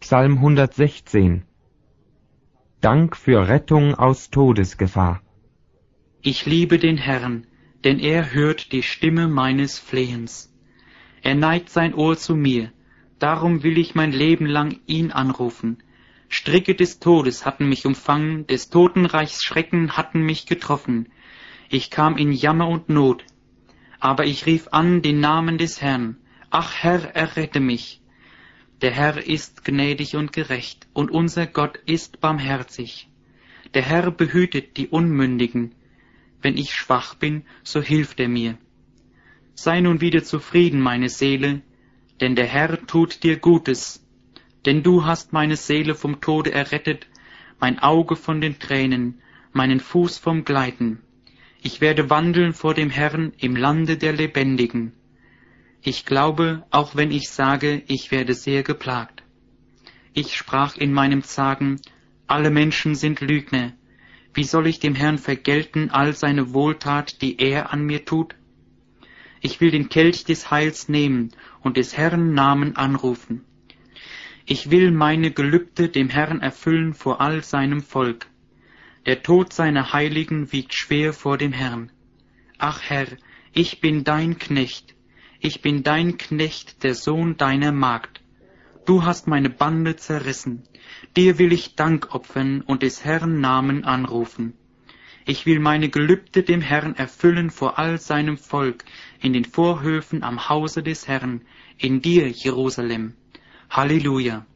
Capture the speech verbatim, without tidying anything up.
Psalm hundertsechzehn. Dank für Rettung aus Todesgefahr. Ich liebe den Herrn, denn er hört die Stimme meines Flehens. Er neigt sein Ohr zu mir, darum will ich mein Leben lang ihn anrufen. Stricke des Todes hatten mich umfangen, des Totenreichs Schrecken hatten mich getroffen. Ich kam in Jammer und Not, aber ich rief an den Namen des Herrn. Ach Herr, errette mich. Der Herr ist gnädig und gerecht, und unser Gott ist barmherzig. Der Herr behütet die Unmündigen. Wenn ich schwach bin, so hilft er mir. Sei nun wieder zufrieden, meine Seele, denn der Herr tut dir Gutes. Denn du hast meine Seele vom Tode errettet, mein Auge von den Tränen, meinen Fuß vom Gleiten. Ich werde wandeln vor dem Herrn im Lande der Lebendigen. Ich glaube, auch wenn ich sage, ich werde sehr geplagt. Ich sprach in meinem Zagen, alle Menschen sind Lügner. Wie soll ich dem Herrn vergelten all seine Wohltat, die er an mir tut? Ich will den Kelch des Heils nehmen und des Herrn Namen anrufen. Ich will meine Gelübde dem Herrn erfüllen vor all seinem Volk. Der Tod seiner Heiligen wiegt schwer vor dem Herrn. Ach Herr, ich bin dein Knecht. Ich bin dein Knecht, der Sohn deiner Magd. Du hast meine Bande zerrissen. Dir will ich Dank opfern und des Herrn Namen anrufen. Ich will meine Gelübde dem Herrn erfüllen vor all seinem Volk, in den Vorhöfen am Hause des Herrn, in dir, Jerusalem. Halleluja!